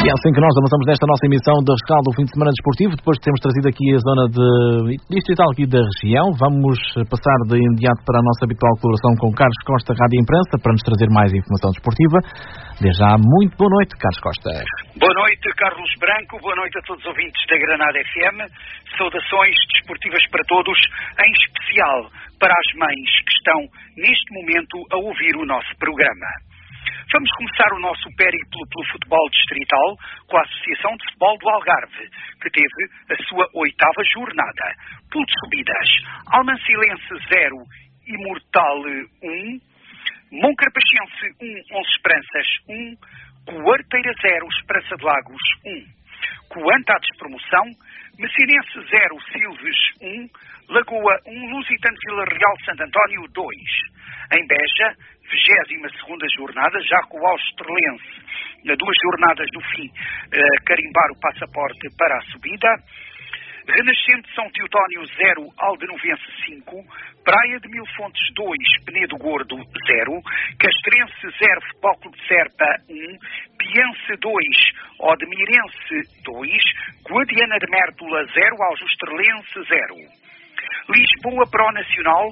E é assim que nós avançamos nesta nossa emissão de rescaldo do fim de semana desportivo. Depois de termos trazido aqui a zona distrital aqui da região, vamos passar de imediato para a nossa habitual colaboração com Carlos Costa, Rádio Imprensa, para nos trazer mais informação desportiva. Desde já, muito boa noite, Carlos Costa. Boa noite, Carlos Branco. Boa noite a todos os ouvintes da Granada FM. Saudações desportivas para todos, em especial para as mães que estão neste momento a ouvir o nosso programa. Vamos começar o nosso périplo pelo futebol distrital com a Associação de Futebol do Algarve, que teve a sua 8ª jornada. Pool de subidas: Almansilense 0, Imortal 1, Moncarapachense 1, 11 Esperanças 1, Coarteira 0, Esperança de Lagos 1. Coanta à despromoção: Messinense 0, Silves 1, Lagoa 1, Lusitano Vila Real Santo António 2. Em Beja, 22ª jornada, já com o Austerlense, 2 jornadas do fim, carimbar o passaporte para a subida. Renascente São Teotónio 0, Aldenovense 5, Praia de Mil Fontes 2, Penedo Gordo 0, Castrense 0, Futebol Clube de Serpa 1, Piense 2, Odemirense 2, Guadiana de Mértola 0, Aljustrellense 0. Lisboa Pro Nacional,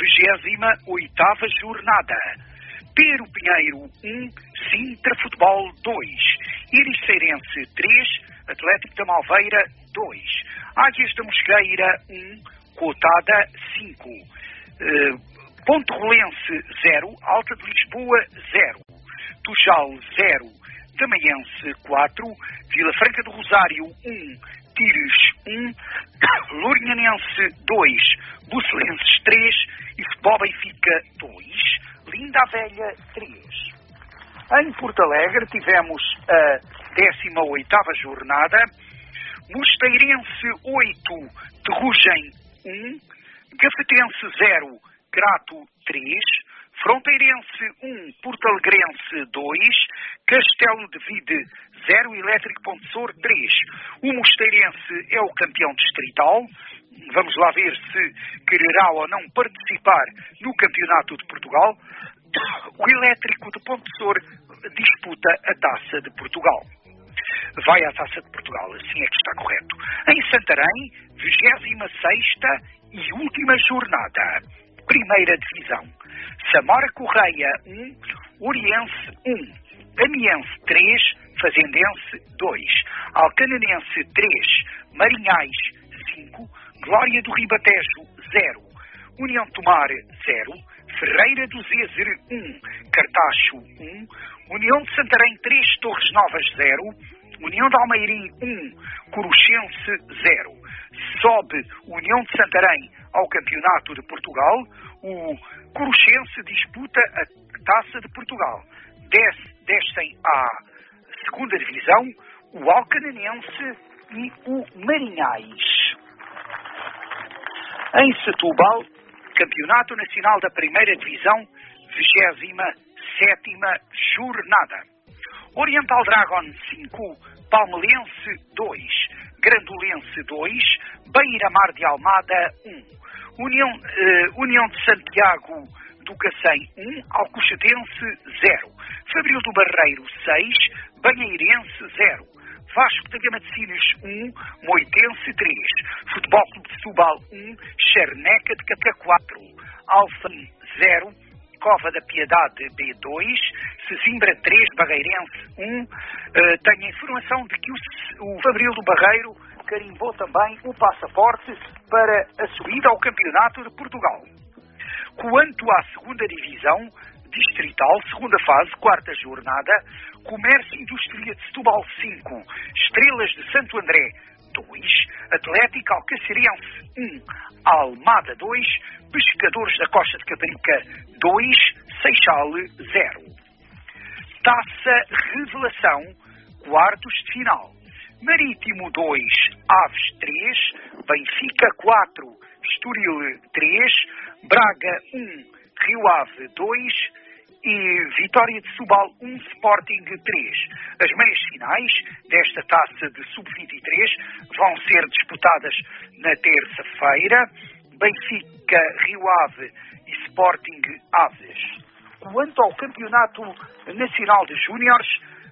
28ª jornada. Pero Pinheiro 1, Sintra Futebol 2, Ericeirense 3, Atlético da Malveira 2, Águias da Mosqueira 1, Cotada 5, Ponte Rolense 0, Alta de Lisboa 0, Tujal 0, Tamaiense 4, Vila Franca do Rosário 1, Tires 1, Lourinhanense 2, Bucelenses 3 e Futebol Benfica 2, Linda a Velha 3. Em Porto Alegre tivemos a 18ª jornada, Mosteirense 8, Terrugem 1, Gafetense 0, Crato 3, Fronteirense 1, Porto Alegrense 2, Castelo de Vide 0, Elétrico Pontessor 3. O Mosteirense é o campeão distrital. Vamos lá ver se quererá ou não participar no Campeonato de Portugal. O Elétrico de Pontessor disputa a Taça de Portugal. Vai à Taça de Portugal, assim é que está correto. Em Santarém, 26ª e última jornada. Primeira divisão: Samora Correia 1, Oriense 1, Amiense 3, Fazendense 2, Alcananense 3, Marinhais 5, Glória do Ribatejo 0, União de Tomar 0, Ferreira do Zezer 1, Cartacho 1, União de Santarém 3, Torres Novas 0, União de Almeirim 1, Coruchense 0. Sobe União de Santarém ao Campeonato de Portugal. O Coruchense disputa a Taça de Portugal. Descem à 2ª divisão o Alcananense e o Marinhais. Em Setúbal, Campeonato Nacional da Primeira Divisão, 27ª jornada. Oriental Dragon 5, Palmelense 2, Grandolense 2, Beira-Mar de Almada 1, União de Santiago do Cacém 1, Alcochadense 0, Fabril do Barreiro 6, Banheirense 0, Vasco da Gama de Sines 1, Moitense 3, Futebol Clube de Setúbal 1, Charneca de Capia 4, Alfim 0, Cova da Piedade B2, Sesimbra 3, Barreirense 1. Tenho a informação de que o Fabril do Barreiro carimbou também o passaporte para a subida ao Campeonato de Portugal. Quanto à 2ª divisão distrital, 2ª fase, 4ª jornada, Comércio e Indústria de Setúbal 5, Estrelas de Santo André 2, Atlético Alcacerense 1, Almada 2, Pescadores da Costa de Caparica 2, Seixal 0. Taça Revelação, quartos de final. Marítimo 2, Aves 3, Benfica 4, Estoril 3, Braga 1, Rio Ave 2 e Vitória de Setúbal 1, Sporting 3. As meias finais desta taça de sub-23 vão ser disputadas na terça-feira. Benfica, Rio Ave e Sporting Aves. Quanto ao Campeonato Nacional de Júniores,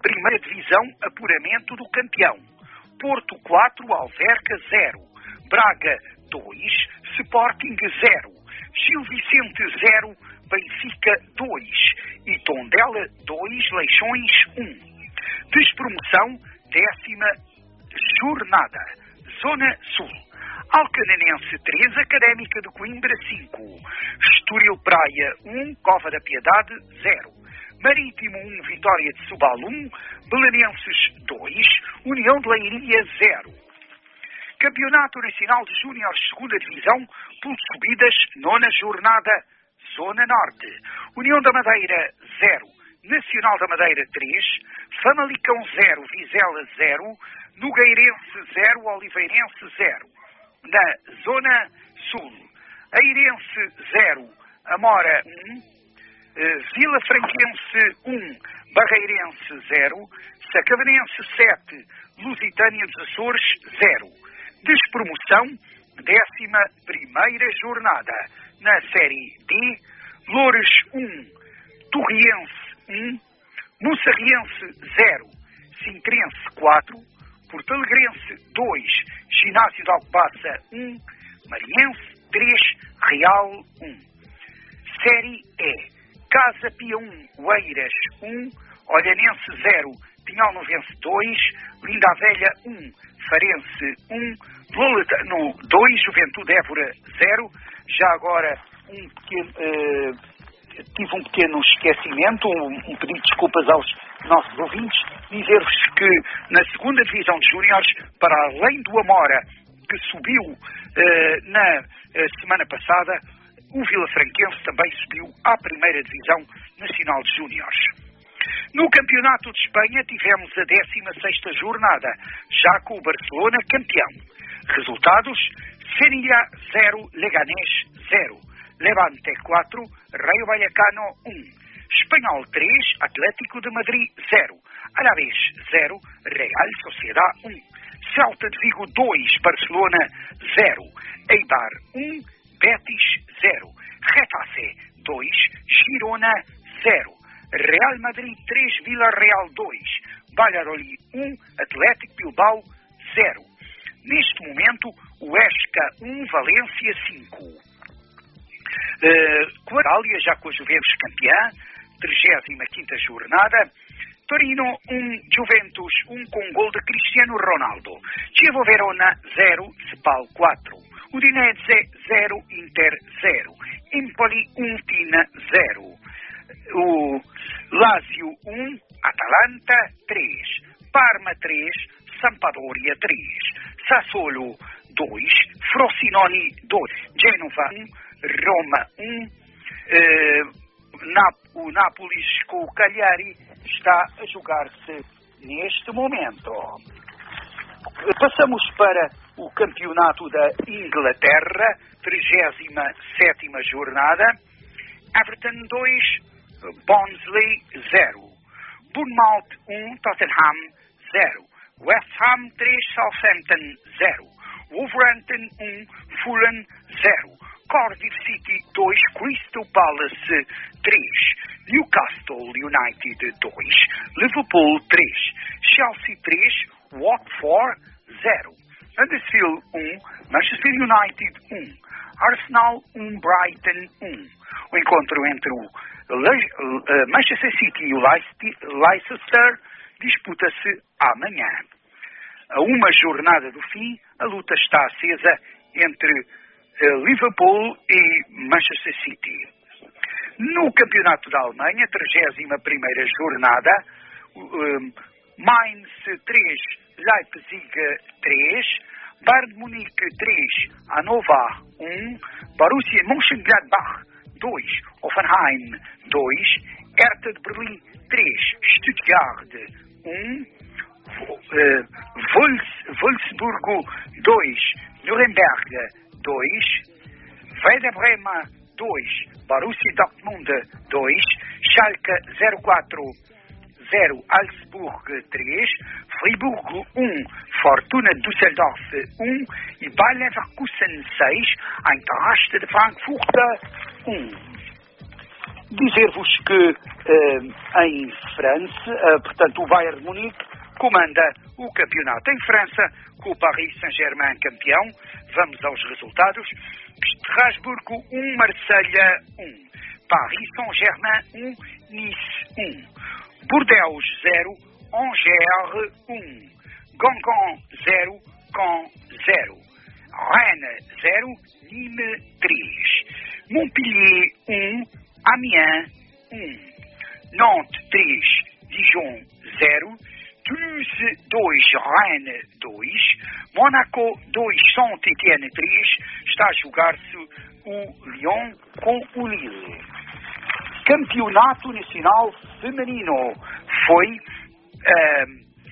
Primeira Divisão, apuramento do campeão. Porto 4, Alverca 0. Braga 2, Sporting 0. Gil Vicente 0, Benfica 2. E Tondela 2, Leixões 1. Despromoção, 10ª jornada. Zona Sul. Alcanenense 3, Académica de Coimbra 5. Estoril Praia 1, Cova da Piedade 0. Marítimo 1, Vitória de Setúbal 1. Belenenses 2, União de Leiria 0. Campeonato Nacional de Júniores 2ª Divisão, por subidas, 9ª jornada, Zona Norte. União da Madeira 0, Nacional da Madeira 3, Famalicão 0, Vizela 0, Nogueirense 0, Oliveirense 0. Na Zona Sul, Eirense 0, Amora 1, Vila Franquense 1, Barreirense 0, Sacavenense 7, Lusitânia dos Açores 0. Despromoção, 11ª jornada. Na Série D, Loures 1, Torriense 1, Moçarriense 0, Sintrense 4, Portalegrense 2, Ginásio de Alcobaça 1, Mariense 3, Real 1. Série E, Casa Pia 1, Oeiras 1, Olhanense 0, Pinhal-Novense 2, Linda a Velha 1, Farense 1, Loletano 2, Juventude Évora 0. Já agora tive um pequeno esquecimento, um pedido de desculpas aos nossos ouvintes, dizer-vos que na 2ª Divisão de Júniores, para além do Amora, que subiu na semana passada, o Vila Franquense também subiu à 1ª Divisão Nacional de Júniores. No Campeonato de Espanha tivemos a 16ª jornada, já com o Barcelona campeão. Resultados: Sevilla 0, Leganés 0, Levante 4, Rayo Vallecano 1, Espanhol 3, Atlético de Madrid 0, Alavés 0, Real Sociedad 1, Celta de Vigo 2, Barcelona 0, Eibar 1, Betis 0, Getafe 2, Girona 0, Real Madrid 3, Villarreal 2, Valladolid 1, Atlético Bilbao 0. Neste momento, o Huesca 1, Valência 5. Itália, já com a Juventus campeã, 35ª jornada. Torino 1, Juventus 1 com gol de Cristiano Ronaldo. Chievo Verona 0, Spal 4. Udinese 0, Inter 0. Empoli 1, Tina 0. O Lazio 1, Atalanta 3. Parma 3, Sampdoria 3. Sassuolo 2, Frosinone 2. Genova 1, Roma 1. O Nápoles com o Cagliari está a jogar-se neste momento. Passamos para o campeonato da Inglaterra, 37ª jornada. Everton 2, Barnsley 0. Bournemouth 1, Tottenham 0. West Ham 3, Southampton 0. Wolverhampton 1, Fulham 0. Cardiff City 2, Crystal Palace 3. Newcastle United 2, Liverpool 3. Chelsea 3, Watford 0. Huddersfield 1, Manchester United 1. Arsenal 1, Brighton 1. O encontro entre o Manchester City e o Leicester disputa-se amanhã. A uma jornada do fim, a luta está acesa entre Liverpool e Manchester City. No Campeonato da Alemanha, 31ª jornada, Mainz 3, Leipzig 3, Bayern de Munique 3, Hannover 1, Borussia Mönchengladbach 2, Hoffenheim 2, Hertha de Berlim 3, Stuttgart 1, Wolfsburgo 2, Nuremberg 2, Werder Bremen 2, Borussia Dortmund 2, Schalke 04 0, Augsburg 3, Fribourg 1, Fortuna Düsseldorf 1 e Bayer Leverkusen 6, Eintracht de Frankfurt 1. Dizer-vos que em França, portanto, o Bayern de Munique comanda o campeonato. Em França, com o Paris Saint-Germain campeão, vamos aos resultados. Strasbourg 1, Marselha 1. Paris Saint-Germain 1, Nice 1. Bordeaux 0, Angers 1. Guingamp 0, Caen 0. Rennes 0, Nîmes 3. Montpellier 1, Amiens 1. Nantes 3, Dijon 0. Toulouse 2, Rennes 2. Monaco 2, Saint-Étienne 3. Está a jogar-se o Lyon com o Lille. Campeonato Nacional Feminino foi a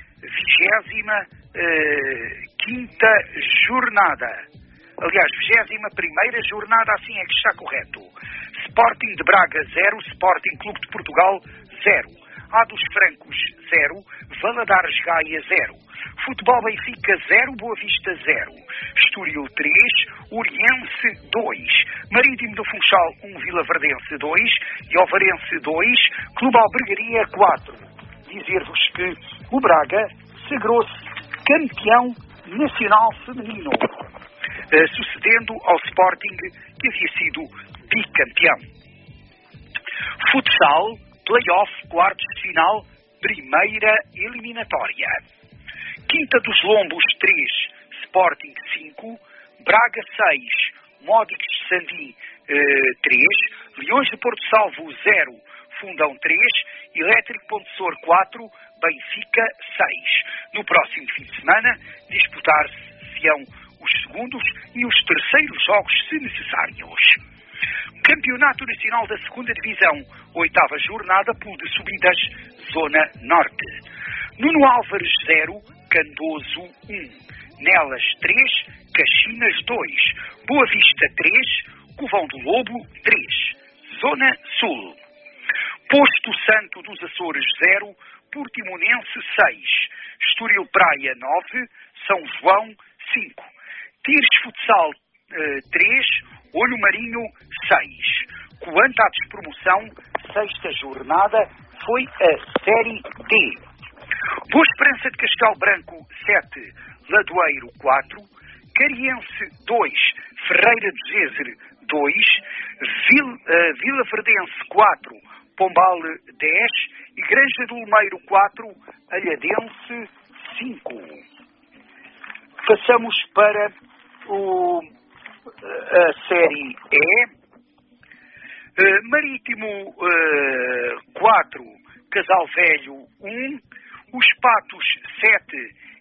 25ª jornada. Aliás, 21ª jornada, assim é que está correto. Sporting de Braga 0, Sporting Clube de Portugal 0. A dos Francos 0, Valadares Gaia 0. Futebol Benfica 0, Boa Vista 0. Estoril 3, Oriense 2. Marítimo do Funchal 1, Vila Verdense 2. E Ovarense 2, Clube Albergaria 4. Dizer-vos que o Braga sagrou-se campeão nacional feminino, sucedendo ao Sporting, que havia sido bicampeão. Futsal, play-off, quartos de final, primeira eliminatória. Quinta dos Lombos 3, Sporting 5, Braga 6, Módicos de Sandim 3, Leões de Porto Salvo 0, Fundão 3, Elétrico Ponte Sor 4, Benfica 6. No próximo fim de semana, disputar-se-ão os segundos e os terceiros jogos, se necessários. Campeonato Nacional da 2ª Divisão, 8ª jornada, pool de subidas, Zona Norte. Nuno Álvares 0, Candoso 1. Nelas 3, Caxinas 2. Boa Vista 3, Covão do Lobo 3. Zona Sul. Posto Santo dos Açores 0, Portimonense 6. Estoril Praia 9, São João 5. Tires Futsal 3, Olho Marinho 6. Quanto à despromoção, 6ª jornada foi a Série D. Boa Esperança de Castelo Branco 7, Ladoeiro 4. Cariense 2, Ferreira do Zezer 2. Vila Verdense 4, Pombal 10. E Granja do Lumeiro 4, Alhadense 5. Passamos para a Série E. Marítimo 4, Casal Velho 1. Os Patos 7,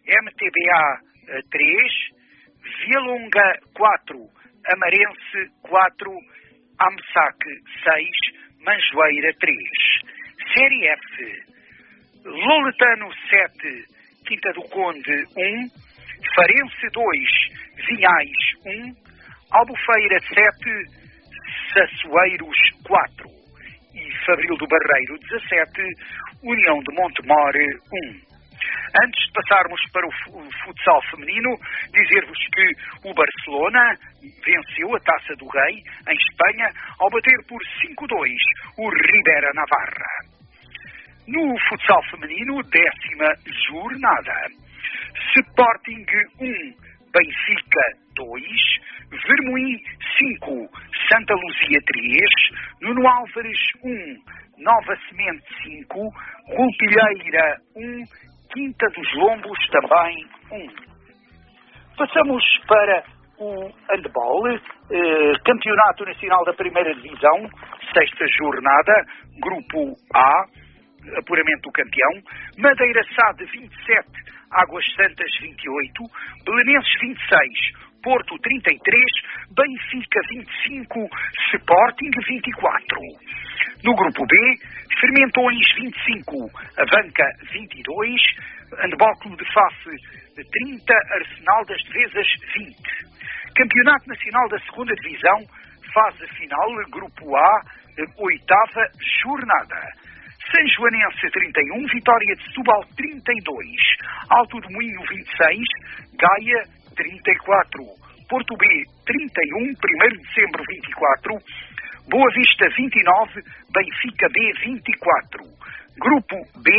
MTBA 3. Vialonga 4, Amarense 4. Amsac 6, Manjoeira 3. Série F. Loletano 7, Quinta do Conde 1. Farense 2, Vinhais 1. Albufeira 7, Sassueiros 4. E Fabril do Barreiro 17, União de Montemor 1. Antes de passarmos para o futsal feminino, dizer-vos que o Barcelona venceu a Taça do Rei em Espanha ao bater por 5-2 o Ribera Navarra. No futsal feminino, 10ª jornada. Sporting 1, Benfica 2, Vermoim 5, Santa Luzia 3, Nuno Álvares 1, Nova Semente 5, Roupilheira 1, Quinta dos Lombos também 1. Passamos para o handball, Campeonato Nacional da Primeira Divisão, 6ª jornada, Grupo A, apuramento do campeão. Madeira Sade 27, Águas Santas 28, Belenenses 26, Porto 33, Benfica 25, Sporting 24. No grupo B, Fermentões 25, Avanca 22, Handball Clube de Face 30, Arsenal das Devesas 20. Campeonato Nacional da 2ª Divisão, fase final, grupo A, 8ª jornada. São Joanense 31, Vitória de Setúbal 32, Alto do Moinho 26, Gaia 34, Porto B 31, 1º de dezembro 24, Boa Vista 29, Benfica B 24. Grupo B,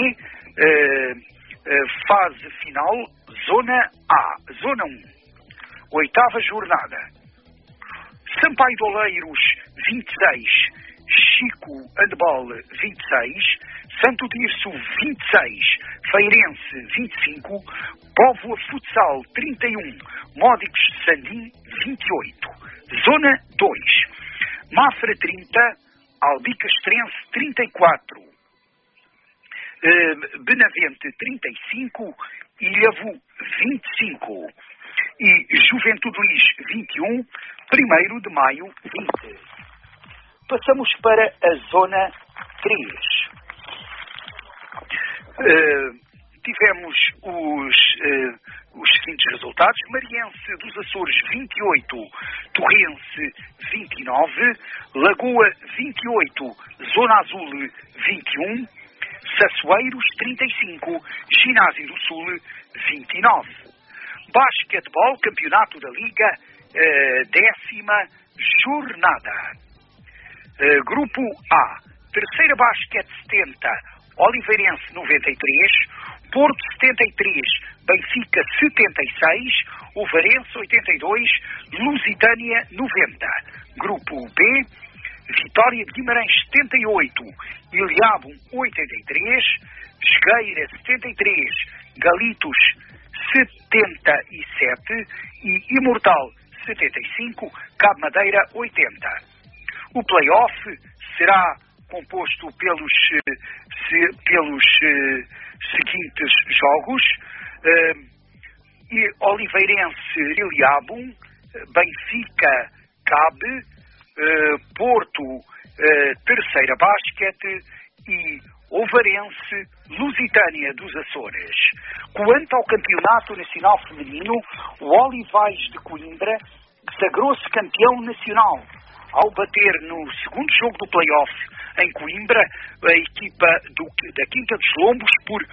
fase final, Zona A, Zona 1. Oitava jornada. Sampaio de Oleiros 26, Chico Handball 26, Santo Tirso 26, Feirense 25, Póvoa Futsal 31, Módicos de Sandim 28. Zona 2. Mafra 30, Albicastrense 34, Benavente 35, Ilhavo 25 e Juventude Luís 21, 1º de Maio 20. Passamos para a Zona 3. Tivemos os seguintes resultados: Mariense dos Açores 28, Torrense 29, Lagoa 28, Zona Azul 21, Sassueiros 35, Ginásio do Sul 29. Basquetebol, Campeonato da Liga, 10ª jornada. Grupo A, Terceira Basquete 70, Oliveirense 93, Porto 73, Benfica 76, Ovarense 82, Lusitânia 90. Grupo B, Vitória de Guimarães 78, Ilhavo 83, Esgueira 73, Galitos 77 e Imortal 75, Cabo Madeira 80. O play-off será composto pelos seguintes jogos: Oliveirense Ilhavo, Benfica Cabe, Porto Terceira Basquete e Ovarense Lusitânia dos Açores. Quanto ao Campeonato Nacional Feminino, o Olivais de Coimbra sagrou-se campeão nacional ao bater no segundo jogo do play-off em Coimbra a equipa da Quinta dos Lombos por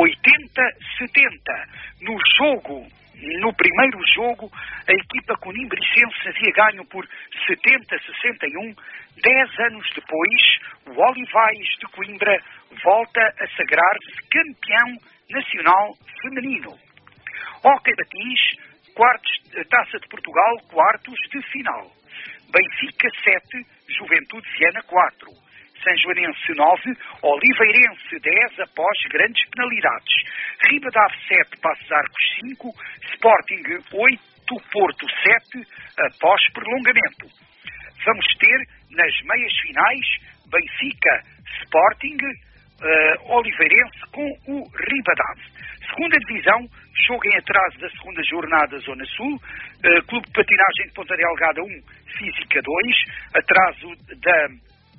80-70. No primeiro jogo, a equipa conimbricense havia ganho por 70-61. 10 anos depois, o Olivais de Coimbra volta a sagrar-se campeão nacional feminino. Hóquei Patins, Taça de Portugal, quartos de final. Benfica 7, Juventude Viana 4. Sanjoanense 9, Oliveirense 10 após grandes penalidades. Ribadave 7, Passos Arcos 5, Sporting 8, Porto 7 após prolongamento. Vamos ter nas meias finais Benfica Sporting, Oliveirense com o Ribadave. Segunda divisão, jogo em atraso da segunda jornada Zona Sul, Clube de Patinagem de Ponta Delgada 1, Física 2, atraso da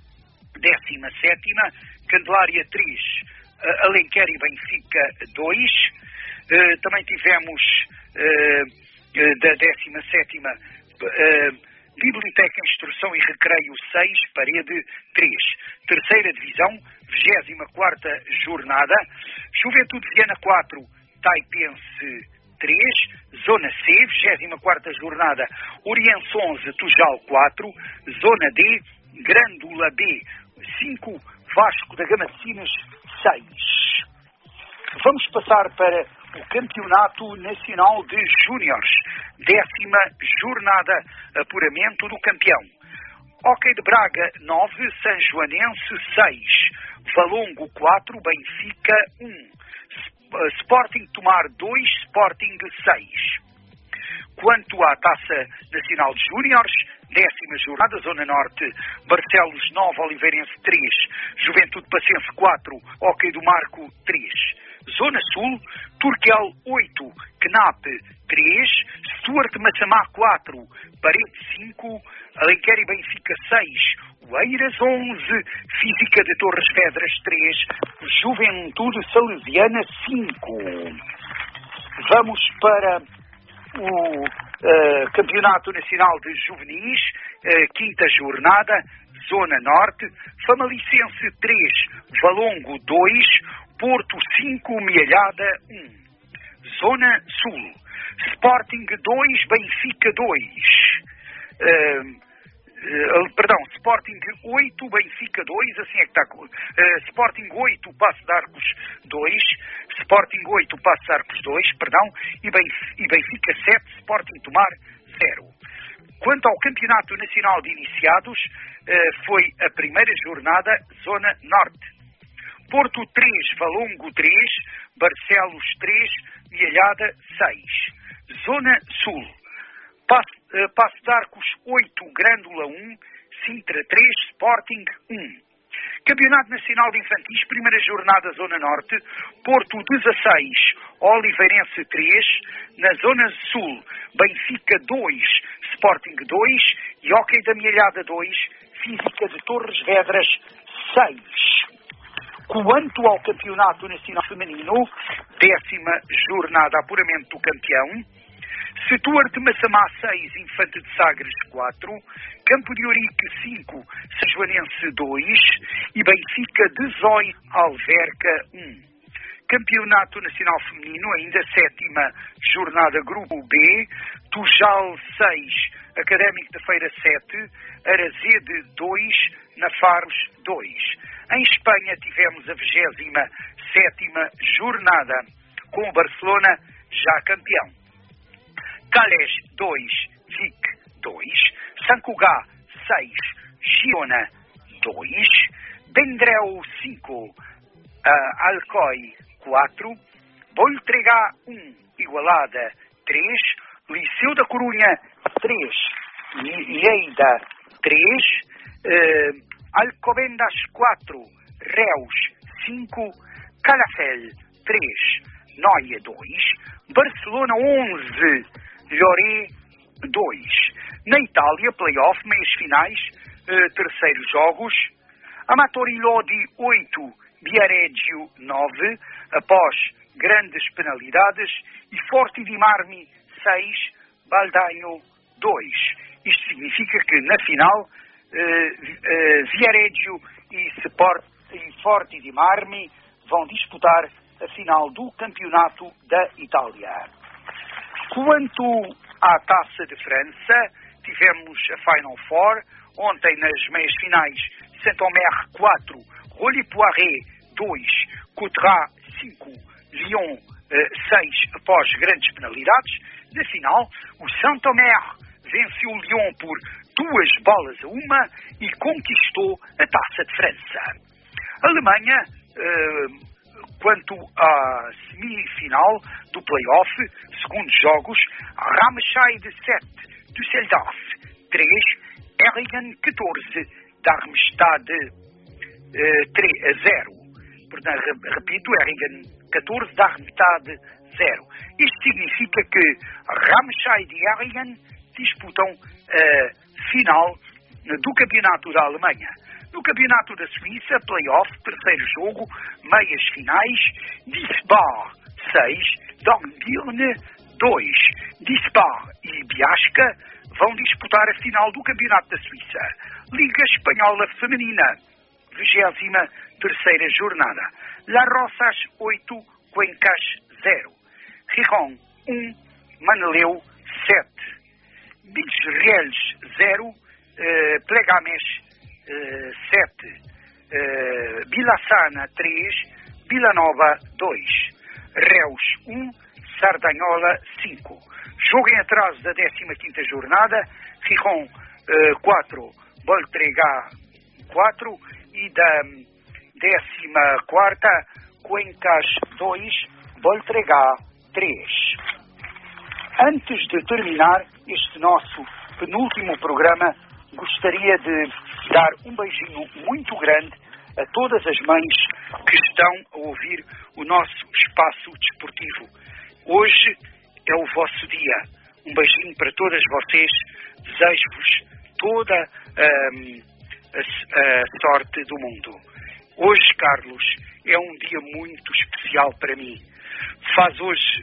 17ª, Candelária 3, Alenquer e Benfica 2, também tivemos da 17ª, Biblioteca, Instrução e Recreio 6, Parede 3. Terceira divisão, 24ª jornada, Juventude Viana 4, Taipense 3, Zona C, 24ª jornada, Oriense 11, Tujal 4, Zona D, Grândola B 5, Vasco da Gama de Sines 6. Vamos passar para o Campeonato Nacional de Júniores, 10ª jornada, apuramento do campeão. Hóquei de Braga 9, Sanjoanense 6, Valongo 4, Benfica 1, Sporting Tomar 2, Sporting 6. Quanto à Taça Nacional de Júniores, 10ª jornada, Zona Norte, Barcelos 9, Oliveirense 3, Juventude Pacense 4, Hóquei do Marco 3. Zona Sul, Turquel 8, Knap 3, Stuart Massamá 4, Parede 5, Alenquer e Benfica 6, Oeiras 11, Física de Torres Vedras 3, Juventude Salesiana 5. Vamos para o Campeonato Nacional de Juvenis, 5ª jornada, Zona Norte, Famalicense 3, Valongo 2, Porto 5, Mialhada 1. Zona Sul, Sporting 2, Benfica 2. Sporting 8, Benfica 2, assim é que está. Sporting 8, Paços de Arcos 2, Sporting 8, Paços de Arcos 2, e Benfica 7, Sporting Tomar 0. Quanto ao Campeonato Nacional de Iniciados, foi a primeira jornada, Zona Norte. Porto 3, Valongo 3, Barcelos 3, Mialhada 6. Zona Sul, Paços de Arcos 8, Grândola 1, Sintra 3, Sporting 1. Campeonato Nacional de Infantis, primeira jornada, Zona Norte, Porto 16, Oliveirense 3, na Zona Sul, Benfica 2, Sporting 2, e Hóquei da Mialhada 2, Física de Torres Vedras 6. Quanto ao Campeonato Nacional Feminino, 10ª jornada, apuramento do campeão, Setúbal de Massamá 6, Infante de Sagres 4, Campo de Ourique 5, Sajoanense 2 e Benfica 18, Alverca 1. Campeonato Nacional Feminino, ainda 7ª jornada, Grupo B, Tujal 6, Académico da Feira 7, Arazede 2, Nafaros 2. Em Espanha tivemos a 27ª jornada, com o Barcelona já campeão. Calés 2, Vic 2, Sant Cugat 6, Girona 2, Vendrell 5, Alcoi 4, Voltregá 1, Igualada 3, Liceu da Corunha 3, Lleida 3, Alcobendas 4, Reus 5, Calafell 3, Noia 2, Barcelona 11, Lloré 2. Na Itália, play-off, meias finais, terceiros jogos, Amatori Lodi 8, Viareggio 9, após grandes penalidades, e Forte di Marmi 6, Baldaio 2. Isto significa que na final, Viareggio e Forte di Marmi vão disputar a final do Campeonato da Itália. Quanto à Taça de França, tivemos a Final Four. Ontem, nas meias finais, Saint-Omer 4, Rolly-Poiré 2, Coutras 5, Lyon 6, após grandes penalidades. Na final, o Saint-Omer venceu o Lyon por 2-1 e conquistou a Taça de França. A Alemanha, quanto à semifinal do play-off, segundos jogos, Ramscheid 7, Düsseldorf 3, Erringen 14, Darmstadt 0. Portanto, repito, Erringen 14, Darmstadt 0. Isto significa que Ramscheid e Erringen disputam a final do Campeonato da Alemanha. No Campeonato da Suíça, play-off, terceiro jogo, meias finais, Wiesbaden 6, Dornbirn 2. Wiesbaden e Biasca vão disputar a final do Campeonato da Suíça. Liga Espanhola Feminina, 23ª jornada. La Rosas 8, Cuencas 0. Gijón 1, Maneleu 7. Bisreles 0, Plegames 7, Vilassana 3, Vilanova 2, Reus 1, Sardanhola 5. Jogo em atraso da 15ª jornada, Gijón 4, Voltregá 4 e da 14ª, Cuencas 2, Voltregá 3. Antes de terminar este nosso penúltimo programa, gostaria de dar um beijinho muito grande a todas as mães que estão a ouvir o nosso espaço desportivo. Hoje é o vosso dia. Um beijinho para todas vocês. Desejo-vos toda a sorte do mundo. Hoje, Carlos, é um dia muito especial para mim. Faz hoje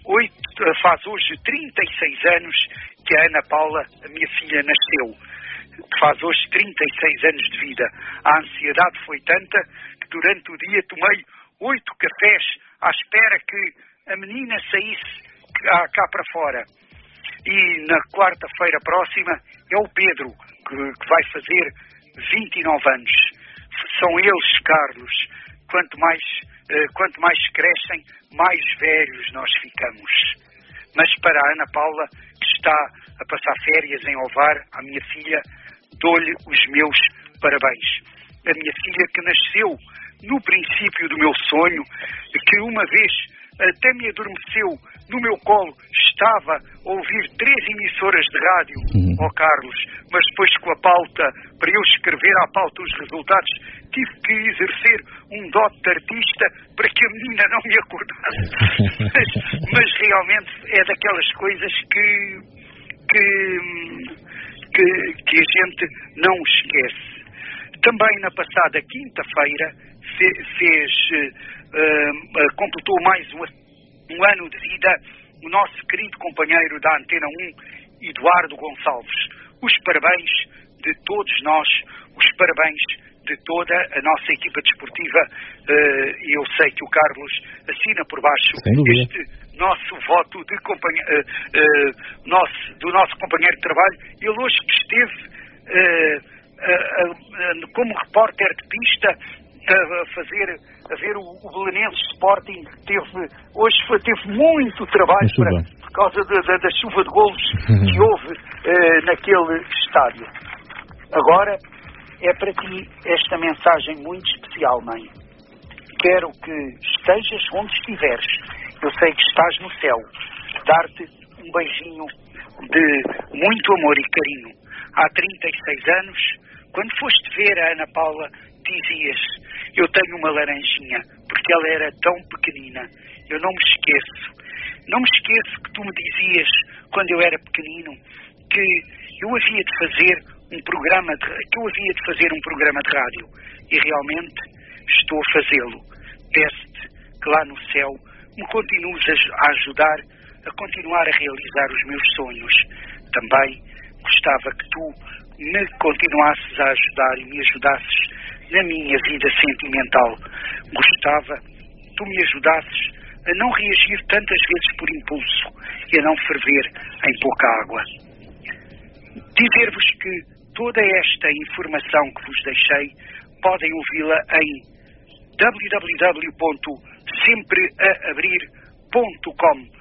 36 anos que a Ana Paula, a minha filha, nasceu. Faz hoje 36 anos de vida. A ansiedade foi tanta que durante o dia tomei 8 cafés à espera que a menina saísse cá para fora. E na quarta-feira próxima é o Pedro que vai fazer 29 anos. São eles, Carlos, quanto mais crescem, mais velhos nós ficamos. Mas para a Ana Paula, que está a passar férias em Ovar, a minha filha, dou-lhe os meus parabéns. A minha filha que nasceu no princípio do meu sonho, que uma vez até me adormeceu no meu colo, estava a ouvir 3 emissoras de rádio, Carlos, mas depois com a pauta, para eu escrever à pauta os resultados, tive que exercer um dote de artista para que a menina não me acordasse. mas realmente é daquelas coisas que a gente não esquece. Também na passada quinta-feira completou mais um ano de vida o nosso querido companheiro da Antena 1, Eduardo Gonçalves. Os parabéns de todos nós, os parabéns de toda a nossa equipa desportiva. Eu sei que o Carlos assina por baixo este nosso voto de do nosso companheiro de trabalho. Ele hoje que esteve como repórter de pista a ver o Belenenses Sporting, teve muito trabalho por causa da chuva de golos que houve naquele estádio. Agora é para ti esta mensagem muito especial, mãe. Quero que estejas onde estiveres. Eu sei que estás no céu. Dar-te um beijinho de muito amor e carinho. Há 36 anos, quando foste ver a Ana Paula, dizias: eu tenho uma laranjinha, porque ela era tão pequenina. Eu não me esqueço. Não me esqueço que tu me dizias, quando eu era pequenino, que eu havia de fazer um programa de rádio. E realmente estou a fazê-lo. Peço-te que lá no céu me continues a ajudar a continuar a realizar os meus sonhos. Também gostava que tu me continuasses a ajudar e me ajudasses na minha vida sentimental. Gostava que tu me ajudasses a não reagir tantas vezes por impulso e a não ferver em pouca água. Dizer-vos que toda esta informação que vos deixei podem ouvi-la em www.sempreaabrir.com.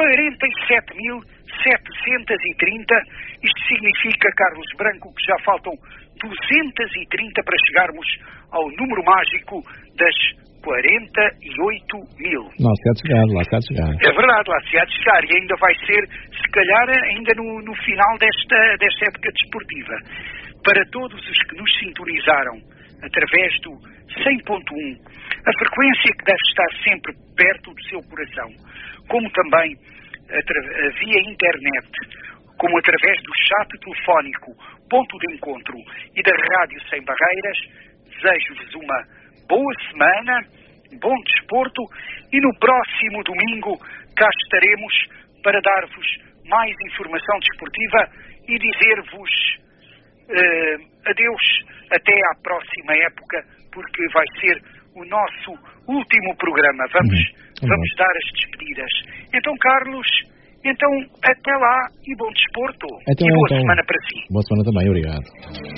47.730, isto significa, Carlos Branco, que já faltam 230 para chegarmos ao número mágico das 48.000. Lá se há de chegar. É verdade, lá se há de chegar, e ainda vai ser, se calhar, ainda no final desta época desportiva. Para todos os que nos sintonizaram através do 100.1, a frequência que deve estar sempre perto do seu coração, como também via internet, como através do chat telefónico, ponto de encontro e da Rádio Sem Barreiras, desejo-vos uma boa semana, bom desporto, e no próximo domingo cá estaremos para dar-vos mais informação desportiva e dizer-vos adeus até à próxima época, porque vai ser o nosso último programa. Vamos dar as despedidas. Então, Carlos, até lá e bom desporto. E boa semana para si. Boa semana também, obrigado.